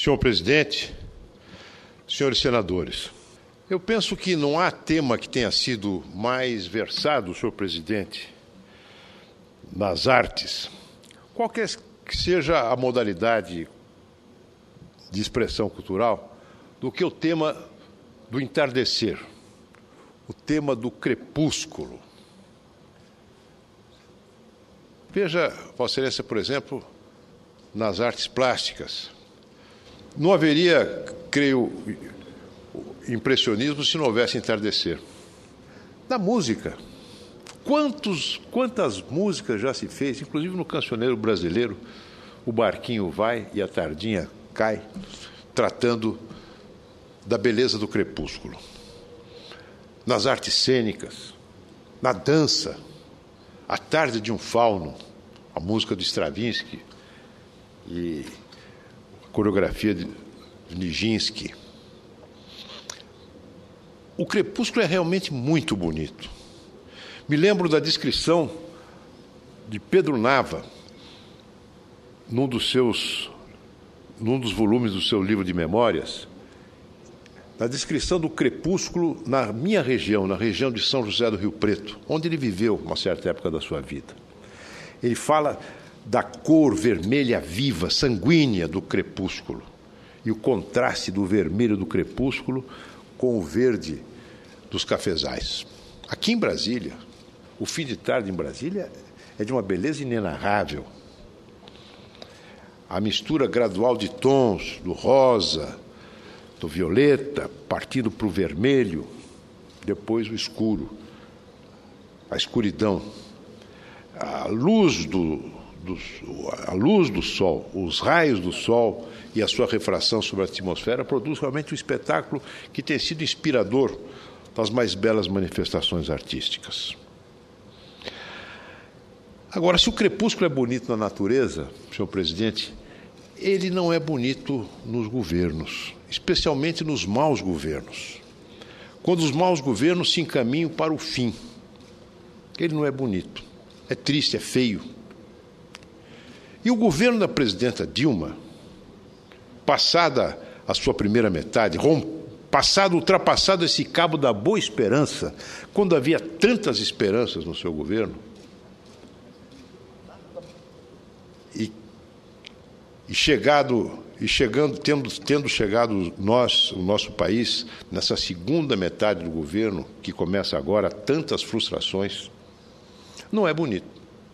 Senhor presidente, senhores senadores, eu penso que não há tema que tenha sido mais versado, senhor presidente, nas artes, qualquer que seja a modalidade de expressão cultural, do que o tema do entardecer, o tema do crepúsculo. Veja, Vossa Excelência, por exemplo, nas artes plásticas. Não haveria, creio, impressionismo se não houvesse entardecer. Na música, quantas músicas já se fez, inclusive no cancioneiro brasileiro, o barquinho vai e a tardinha cai, tratando da beleza do crepúsculo. Nas artes cênicas, na dança, A Tarde de um Fauno, a música do Stravinsky e a coreografia de Nijinsky. O crepúsculo é realmente muito bonito. Me lembro da descrição de Pedro Nava, num dos volumes do seu livro de memórias, na descrição do crepúsculo na minha região, na região de São José do Rio Preto, onde ele viveu uma certa época da sua vida. Ele fala da cor vermelha viva, sanguínea do crepúsculo, e o contraste do vermelho do crepúsculo com o verde dos cafezais. Aqui em Brasília, o fim de tarde em Brasília é de uma beleza inenarrável. A mistura gradual de tons, do rosa, do violeta, partindo para o vermelho, depois o escuro, a escuridão, a luz do sol, os raios do sol e a sua refração sobre a atmosfera produz realmente um espetáculo que tem sido inspirador das mais belas manifestações artísticas. Agora, se o crepúsculo é bonito na natureza, senhor presidente, ele não é bonito nos governos, especialmente nos maus governos. Quando os maus governos se encaminham para o fim, ele não é bonito, é triste, é feio. E o governo da presidenta Dilma, passada a sua primeira metade, ultrapassado esse cabo da boa esperança, quando havia tantas esperanças no seu governo, tendo chegado o nosso país nessa segunda metade do governo, que começa agora, tantas frustrações, não é bonito.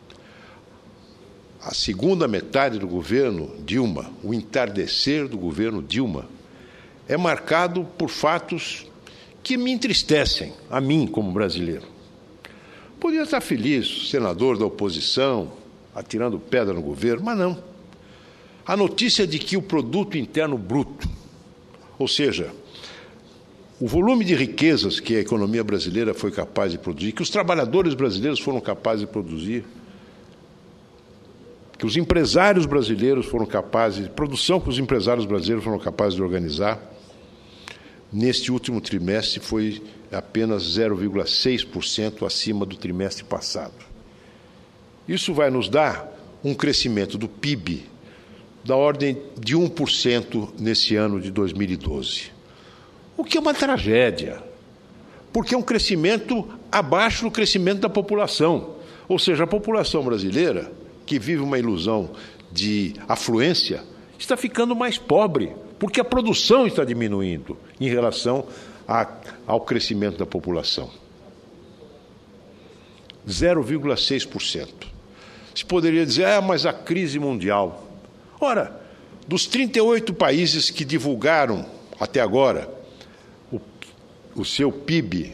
A segunda metade do governo Dilma, o entardecer do governo Dilma, é marcado por fatos que me entristecem, a mim como brasileiro. Podia estar feliz, senador da oposição, atirando pedra no governo, mas não. A notícia de que o produto interno bruto, ou seja, o volume de riquezas que a economia brasileira foi capaz de produzir, que os trabalhadores brasileiros foram capazes de produzir, que os empresários brasileiros foram capazes, produção que os empresários brasileiros foram capazes de organizar, neste último trimestre foi apenas 0,6% acima do trimestre passado. Isso vai nos dar um crescimento do PIB da ordem de 1% nesse ano de 2012. O que é uma tragédia, porque é um crescimento abaixo do crescimento da população. Ou seja, a população brasileira, que vive uma ilusão de afluência, está ficando mais pobre, porque a produção está diminuindo em relação ao crescimento da população. 0,6%. Se poderia dizer, mas a crise mundial. Ora, dos 38 países que divulgaram até agora o seu PIB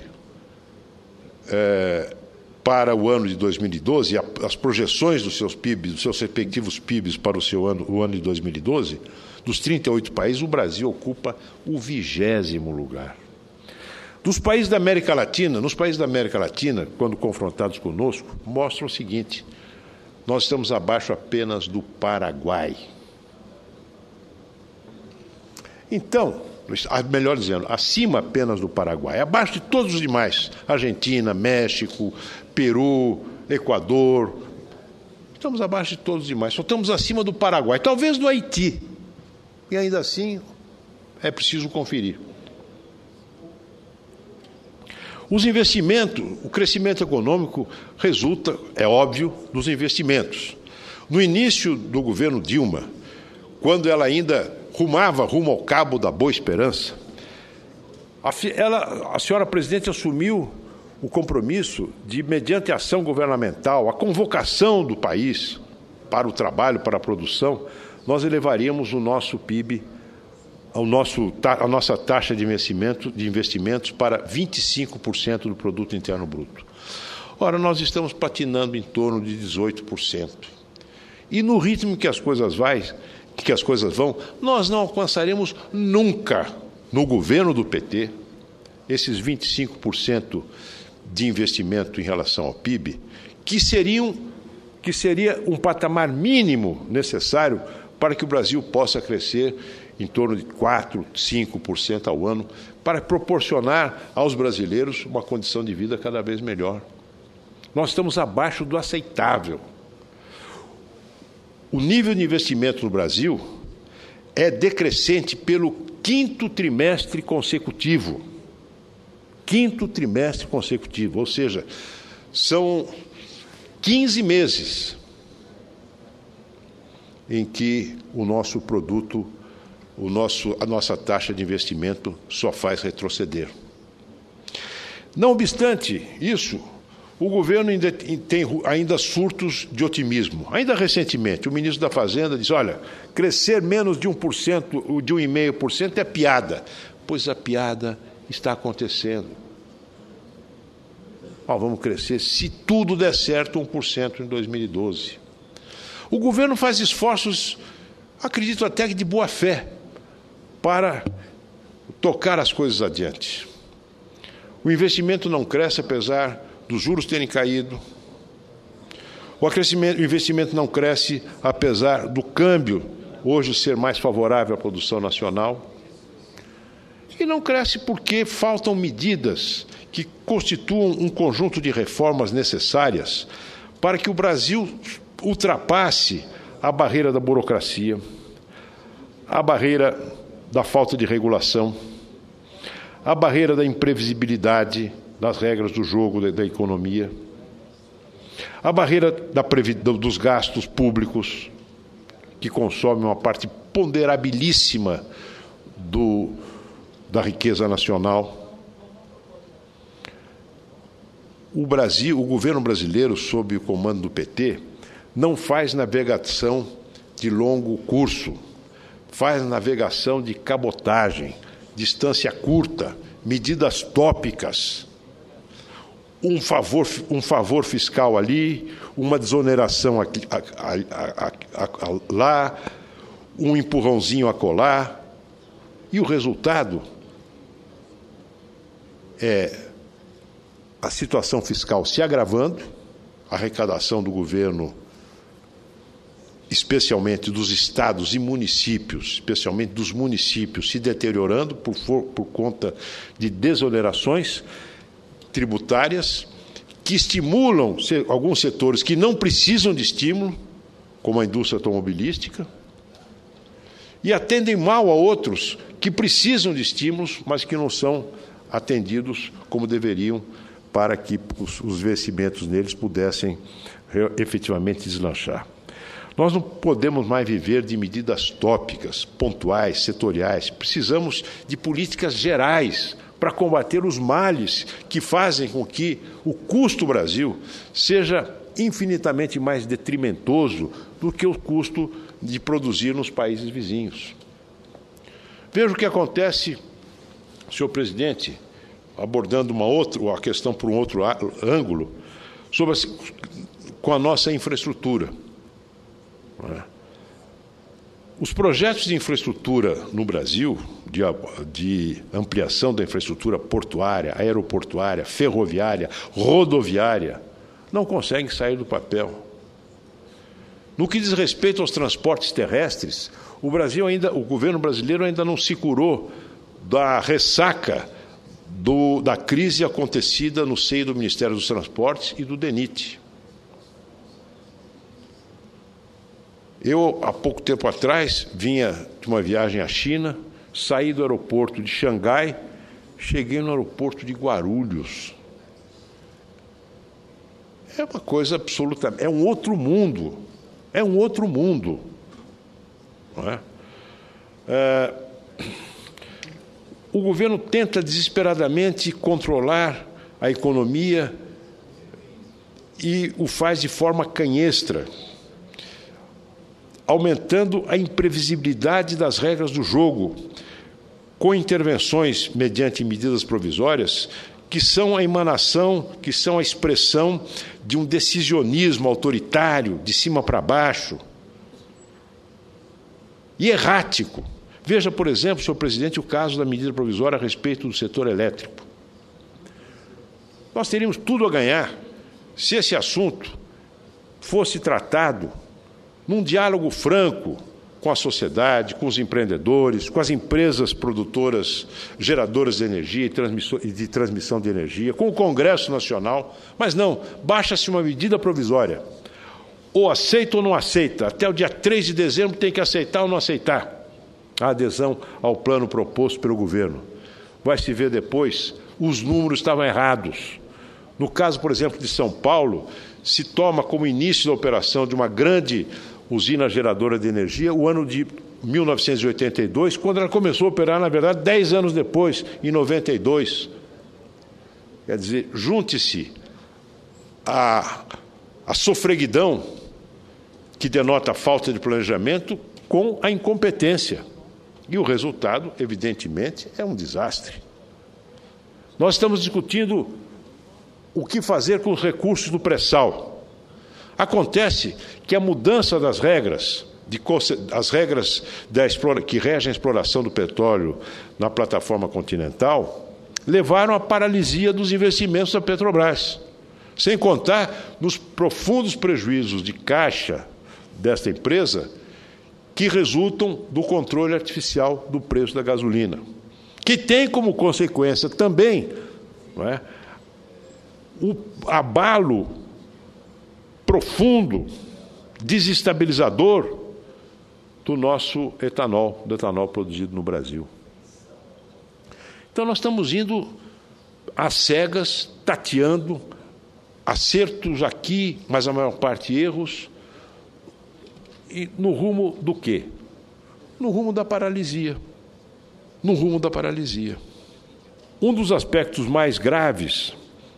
para o ano de 2012, as projeções dos seus PIBs, dos seus respectivos PIBs para o ano de 2012, dos 38 países, o Brasil ocupa o 20º lugar. Nos países da América Latina, quando confrontados conosco, mostram o seguinte: nós estamos abaixo apenas do Paraguai. Então, melhor dizendo, acima apenas do Paraguai, abaixo de todos os demais, Argentina, México, Peru, Equador, estamos abaixo de todos os demais, só estamos acima do Paraguai, talvez do Haiti. E ainda assim é preciso conferir. Os investimentos, o crescimento econômico resulta, é óbvio, dos investimentos. No início do governo Dilma, quando ela ainda rumava rumo ao Cabo da Boa Esperança, a senhora presidente assumiu o compromisso de, mediante ação governamental, a convocação do país para o trabalho, para a produção, nós elevaríamos o nosso PIB, a nossa taxa de investimentos para 25% do produto interno bruto. Ora, nós estamos patinando em torno de 18%. E no ritmo que as coisas vão, nós não alcançaremos nunca, no governo do PT, esses 25% de investimento em relação ao PIB, que seria um patamar mínimo necessário para que o Brasil possa crescer em torno de 4%, 5% ao ano, para proporcionar aos brasileiros uma condição de vida cada vez melhor. Nós estamos abaixo do aceitável. O nível de investimento no Brasil é decrescente pelo quinto trimestre consecutivo. Quinto trimestre consecutivo, ou seja, são 15 meses em que o nosso produto, a nossa taxa de investimento só faz retroceder. Não obstante isso, o governo tem ainda surtos de otimismo. Ainda recentemente, o ministro da Fazenda disse, olha, crescer menos de 1%, de 1,5% é piada. Pois a piada está acontecendo. Vamos crescer, se tudo der certo, 1% em 2012. O governo faz esforços, acredito até que de boa fé, para tocar as coisas adiante. O investimento não cresce apesar dos juros terem caído. O investimento não cresce apesar do câmbio hoje ser mais favorável à produção nacional. E não cresce porque faltam medidas que constituam um conjunto de reformas necessárias para que o Brasil ultrapasse a barreira da burocracia, a barreira da falta de regulação, a barreira da imprevisibilidade das regras do jogo da economia, a barreira dos gastos públicos, que consomem uma parte ponderabilíssima da riqueza nacional. O governo brasileiro, sob o comando do PT, não faz navegação de longo curso, faz navegação de cabotagem, distância curta, medidas tópicas, um favor fiscal ali, uma desoneração lá, um empurrãozinho acolá, e o resultado é a situação fiscal se agravando, a arrecadação do governo, especialmente dos estados e municípios, especialmente dos municípios, se deteriorando por conta de desonerações tributárias que estimulam alguns setores que não precisam de estímulo, como a indústria automobilística, e atendem mal a outros que precisam de estímulos, mas que não são atendidos como deveriam para que os investimentos neles pudessem efetivamente deslanchar. Nós não podemos mais viver de medidas tópicas, pontuais, setoriais. Precisamos de políticas gerais para combater os males que fazem com que o custo Brasil seja infinitamente mais detrimentoso do que o custo de produzir nos países vizinhos. Veja o que acontece, senhor presidente, abordando a questão por um outro ângulo, com a nossa infraestrutura. Os projetos de infraestrutura no Brasil, de ampliação da infraestrutura portuária, aeroportuária, ferroviária, rodoviária, não conseguem sair do papel. No que diz respeito aos transportes terrestres, o governo brasileiro ainda não se curou da ressaca da crise acontecida no seio do Ministério dos Transportes e do DENIT. Eu, há pouco tempo atrás, vinha de uma viagem à China, saí do aeroporto de Xangai, cheguei no aeroporto de Guarulhos. É uma coisa absolutamente... É um outro mundo. É um outro mundo. Não é? O governo tenta desesperadamente controlar a economia e o faz de forma canhestra, aumentando a imprevisibilidade das regras do jogo, com intervenções mediante medidas provisórias que são a emanação, que são a expressão de um decisionismo autoritário, de cima para baixo, e errático. Veja, por exemplo, senhor presidente, o caso da medida provisória a respeito do setor elétrico. Nós teríamos tudo a ganhar se esse assunto fosse tratado num diálogo franco com a sociedade, com os empreendedores, com as empresas produtoras, geradoras de energia e de transmissão de energia, com o Congresso Nacional, mas não, baixa-se uma medida provisória. Ou aceita ou não aceita, até o dia 3 de dezembro tem que aceitar ou não aceitar a adesão ao plano proposto pelo governo. Vai se ver depois, os números estavam errados. No caso, por exemplo, de São Paulo, se toma como início da operação de uma grande usina geradora de energia o ano de 1982, quando ela começou a operar, na verdade, 10 anos depois, em 92. Quer dizer, junte-se a sofreguidão, que denota a falta de planejamento, com a incompetência. E o resultado, evidentemente, é um desastre. Nós estamos discutindo o que fazer com os recursos do pré-sal. Acontece que a mudança das regras, as regras que regem a exploração do petróleo na plataforma continental, levaram à paralisia dos investimentos da Petrobras, sem contar nos profundos prejuízos de caixa desta empresa que resultam do controle artificial do preço da gasolina, que tem como consequência também, não é, o abalo profundo, desestabilizador do nosso etanol, do etanol produzido no Brasil. Então nós estamos indo às cegas, tateando, acertos aqui, mas a maior parte erros, e no rumo do quê? No rumo da paralisia. No rumo da paralisia. Um dos aspectos mais graves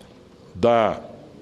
da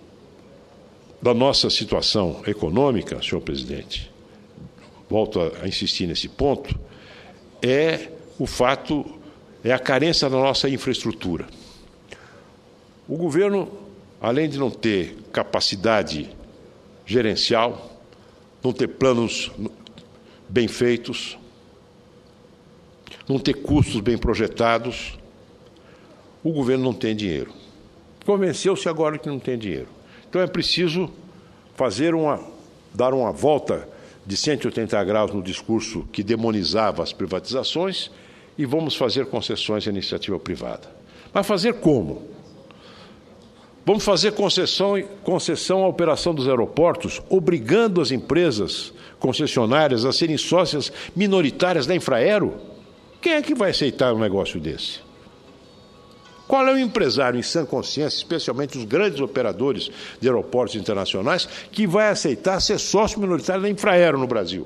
nossa situação econômica, senhor presidente, volto a insistir nesse ponto, é a carência da nossa infraestrutura. O governo, além de não ter capacidade gerencial, não ter planos bem feitos, não ter custos bem projetados, o governo não tem dinheiro. Convenceu-se agora que não tem dinheiro. Então é preciso dar uma volta de 180 graus no discurso que demonizava as privatizações e vamos fazer concessões à iniciativa privada. Mas fazer como? Vamos fazer concessão à operação dos aeroportos, obrigando as empresas concessionárias a serem sócias minoritárias da Infraero? Quem é que vai aceitar um negócio desse? Qual é o empresário em sã consciência, especialmente os grandes operadores de aeroportos internacionais, que vai aceitar ser sócio minoritário da Infraero no Brasil?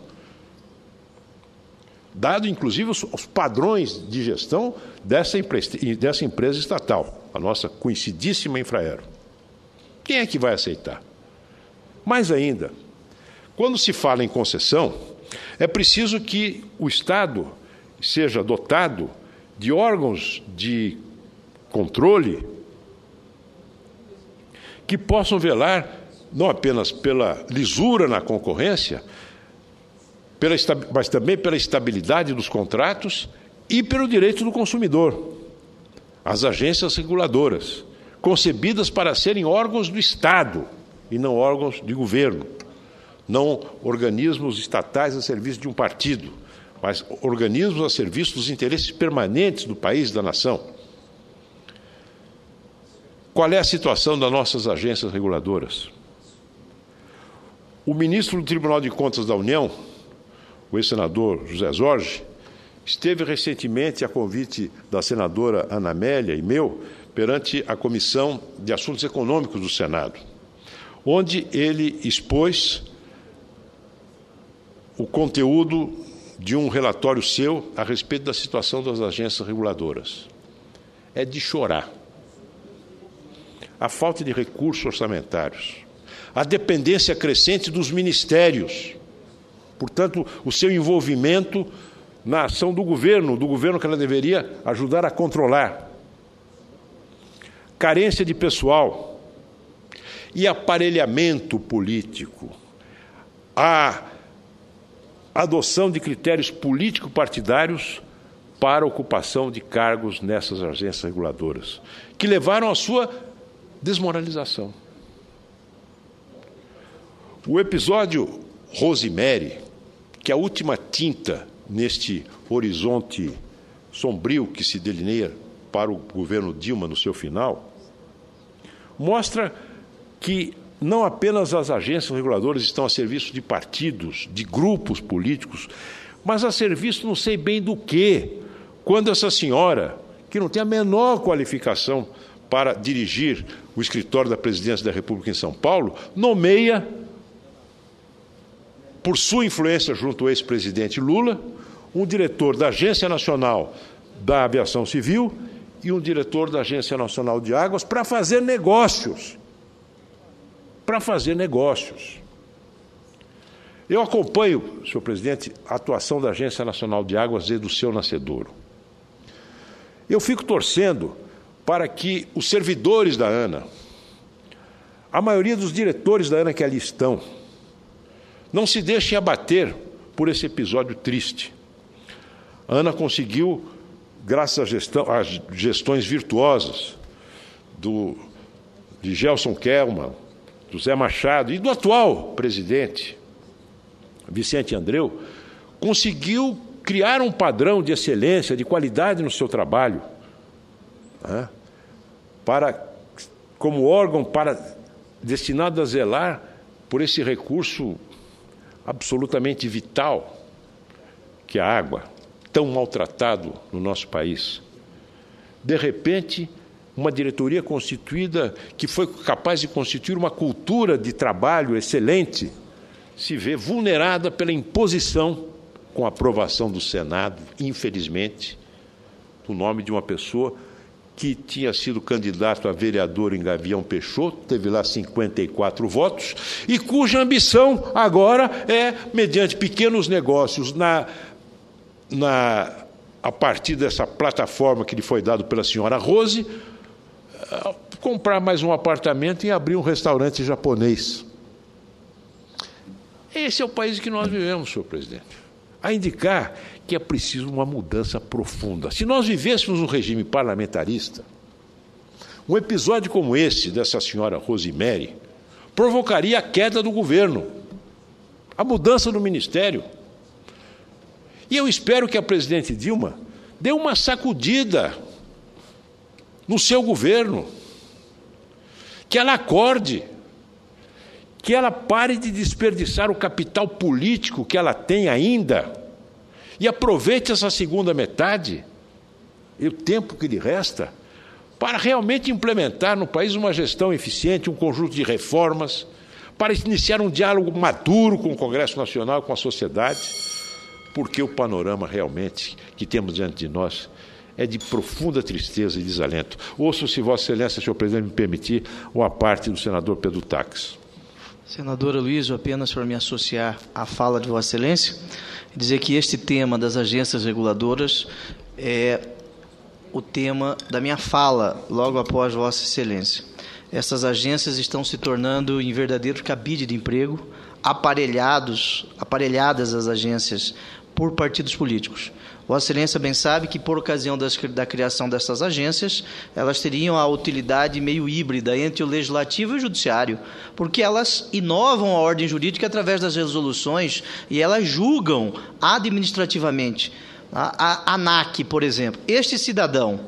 Dado, inclusive, os padrões de gestão dessa empresa estatal, a nossa conhecidíssima Infraero. Quem é que vai aceitar? Mais ainda, quando se fala em concessão, é preciso que o Estado seja dotado de órgãos de controle que possam velar não apenas pela lisura na concorrência, mas também pela estabilidade dos contratos e pelo direito do consumidor. As agências reguladoras, concebidas para serem órgãos do Estado e não órgãos de governo, não organismos estatais a serviço de um partido, mas organismos a serviço dos interesses permanentes do país e da nação. Qual é a situação das nossas agências reguladoras? O ministro do Tribunal de Contas da União, o ex-senador José Jorge, esteve recentemente, a convite da senadora Ana Amélia e meu, perante a Comissão de Assuntos Econômicos do Senado, onde ele expôs o conteúdo de um relatório seu a respeito da situação das agências reguladoras. É de chorar. A falta de recursos orçamentários, a dependência crescente dos ministérios, portanto, o seu envolvimento na ação do governo que ela deveria ajudar a controlar, carência de pessoal e aparelhamento político, a adoção de critérios político-partidários para a ocupação de cargos nessas agências reguladoras, que levaram à sua desmoralização. O episódio Rosemary, que é a última tinta neste horizonte sombrio que se delineia para o governo Dilma no seu final, mostra que não apenas as agências reguladoras estão a serviço de partidos, de grupos políticos, mas a serviço não sei bem do quê, quando essa senhora, que não tem a menor qualificação para dirigir o escritório da Presidência da República em São Paulo, nomeia, por sua influência junto ao ex-presidente Lula, um diretor da Agência Nacional da Aviação Civil e um diretor da Agência Nacional de Águas para fazer negócios. Eu acompanho, senhor presidente, a atuação da Agência Nacional de Águas desde o seu nascedouro. Eu fico torcendo para que os servidores da ANA, a maioria dos diretores da ANA que ali estão, não se deixem abater por esse episódio triste. A ANA conseguiu, graças às gestões virtuosas de Gelson Kellman, do Zé Machado e do atual presidente, Vicente Andreu, conseguiu criar um padrão de excelência, de qualidade no seu trabalho, como órgão destinado a zelar por esse recurso absolutamente vital, que é a água, tão maltratado no nosso país. De repente, uma diretoria constituída, que foi capaz de constituir uma cultura de trabalho excelente, se vê vulnerada pela imposição, com a aprovação do Senado, infelizmente, do nome de uma pessoa que tinha sido candidato a vereador em Gavião Peixoto, teve lá 54 votos, e cuja ambição agora é, mediante pequenos negócios, a partir dessa plataforma que lhe foi dado pela senhora Rose, comprar mais um apartamento e abrir um restaurante japonês. Esse é o país que nós vivemos, senhor presidente. A indicar que é preciso uma mudança profunda. Se nós vivêssemos um regime parlamentarista, um episódio como esse dessa senhora Rosemary provocaria a queda do governo, a mudança no ministério. E eu espero que a presidente Dilma dê uma sacudida no seu governo, que ela acorde, que ela pare de desperdiçar o capital político que ela tem ainda e aproveite essa segunda metade, e o tempo que lhe resta, para realmente implementar no país uma gestão eficiente, um conjunto de reformas, para iniciar um diálogo maduro com o Congresso Nacional, com a sociedade, porque o panorama realmente que temos diante de nós é de profunda tristeza e desalento. Ouço, se Vossa Excelência, senhor presidente, me permitir, uma parte do senador Pedro Taques. Senadora Luizo, apenas para me associar à fala de Vossa Excelência, dizer que este tema das agências reguladoras é o tema da minha fala logo após Vossa Excelência. Essas agências estão se tornando em verdadeiro cabide de emprego, aparelhadas as agências por partidos políticos. Vossa Excelência bem sabe que, por ocasião da criação dessas agências, elas teriam a utilidade meio híbrida entre o Legislativo e o Judiciário, porque elas inovam a ordem jurídica através das resoluções e elas julgam administrativamente. A ANAC, por exemplo, este cidadão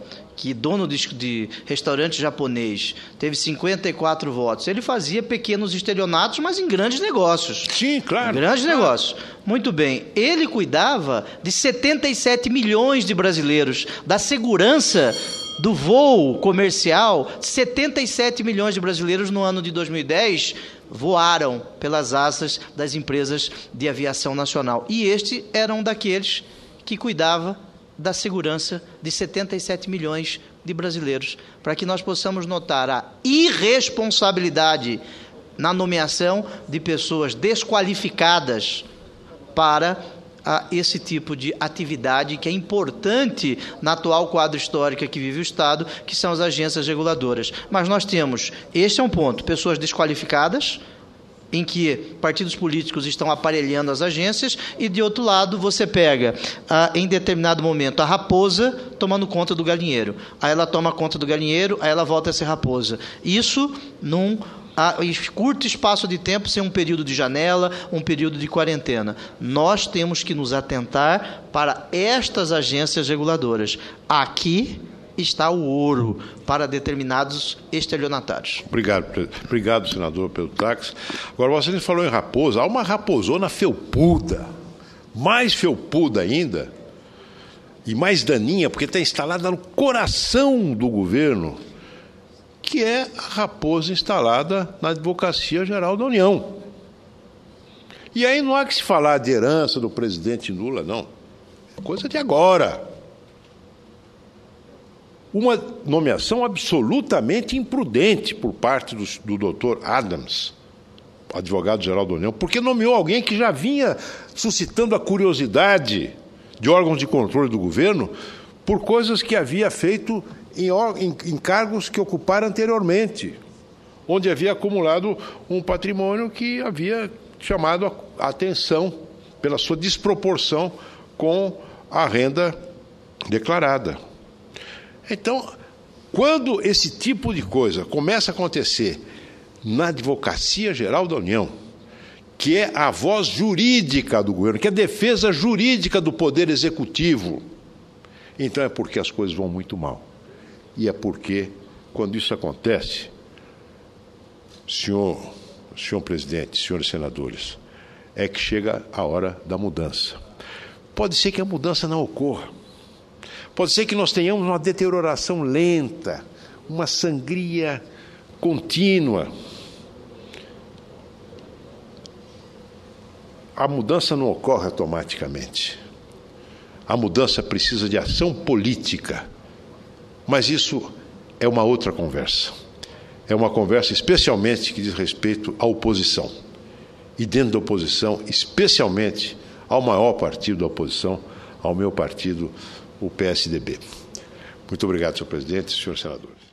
que dono de restaurante japonês teve 54 votos, ele fazia pequenos estelionatos, mas em grandes negócios. Sim, claro. Em grandes negócios. Muito bem. Ele cuidava de 77 milhões de brasileiros, da segurança do voo comercial. 77 milhões de brasileiros no ano de 2010 voaram pelas asas das empresas de aviação nacional. E este era um daqueles que cuidava da segurança de 77 milhões de brasileiros, para que nós possamos notar a irresponsabilidade na nomeação de pessoas desqualificadas para esse tipo de atividade que é importante na atual quadro histórico que vive o Estado, que são as agências reguladoras. Mas nós temos, este é um ponto, pessoas desqualificadas, em que partidos políticos estão aparelhando as agências, e, de outro lado, você pega, em determinado momento, a raposa tomando conta do galinheiro. Aí ela toma conta do galinheiro, aí ela volta a ser raposa. Isso num curto espaço de tempo, sem um período de janela, um período de quarentena. Nós temos que nos atentar para estas agências reguladoras. Aqui está o ouro para determinados estelionatários. Obrigado, senador, pelo táxi. Agora, você falou em raposa, há uma raposona felpuda, mais felpuda ainda, e mais daninha, porque está instalada no coração do governo, que é a raposa instalada na Advocacia Geral da União. E aí não há que se falar de herança do presidente Lula, não. É coisa de agora. Uma nomeação absolutamente imprudente por parte do doutor Adams, advogado-geral da União, porque nomeou alguém que já vinha suscitando a curiosidade de órgãos de controle do governo por coisas que havia feito em cargos que ocupara anteriormente, onde havia acumulado um patrimônio que havia chamado a atenção pela sua desproporção com a renda declarada. Então, quando esse tipo de coisa começa a acontecer na Advocacia Geral da União, que é a voz jurídica do governo, que é a defesa jurídica do Poder Executivo, então é porque as coisas vão muito mal. E é porque, quando isso acontece, senhor presidente, senhores senadores, é que chega a hora da mudança. Pode ser que a mudança não ocorra. Pode ser que nós tenhamos uma deterioração lenta, uma sangria contínua. A mudança não ocorre automaticamente. A mudança precisa de ação política. Mas isso é uma outra conversa. É uma conversa especialmente que diz respeito à oposição. E dentro da oposição, especialmente ao maior partido da oposição, ao meu partido, o PSDB. Muito obrigado, senhor presidente e senhores senadores.